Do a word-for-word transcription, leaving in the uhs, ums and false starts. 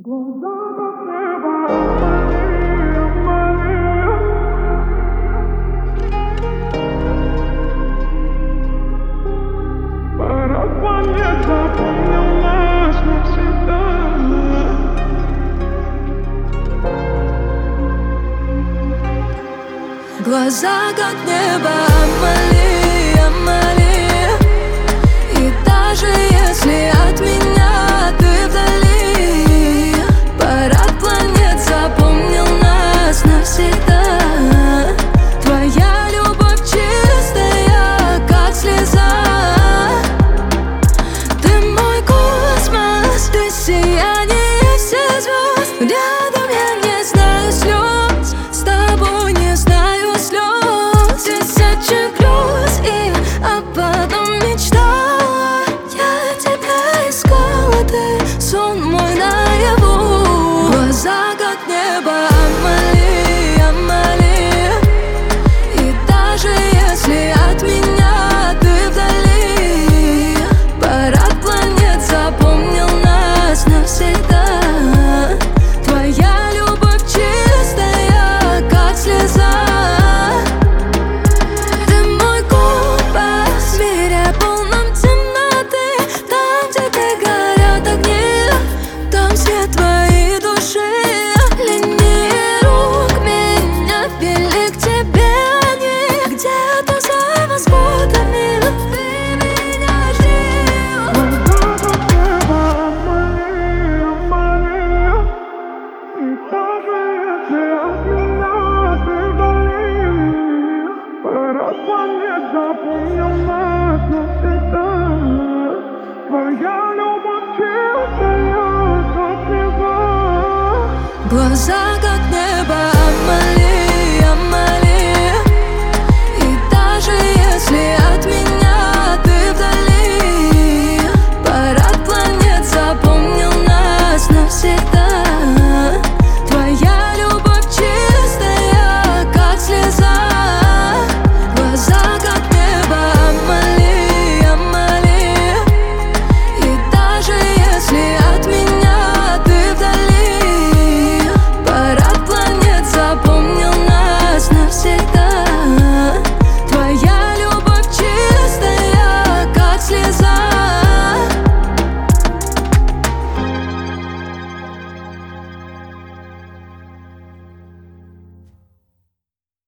Глаза как небо, Амали, Амали. И даже если от меня ты вдали, парад планет запомнил нас навсегда. Твоя любовь чистая, как слеза. Ты мой космос, ты сияние всех звезд. Рядом я не знаю слез, с тобой не знаю слез. Тысячи грез, и а потом мечтала. Я тебя искала, ты сон мой наяву. Глаза как небо, Амали, Амали. И даже если от меня ты вдали, парад планет запомнил нас навсегда. Твоя любовь чистая, как слеза. Ты мой компас в мире полном темноты. Там, где ты горят огни, там свет твоей души. Линии рук меня вели к тебе, они где-то за восходами. Ты меня ждешь. Запомнил нас навсегда. Твоя любовь чистая, как слеза. Глаза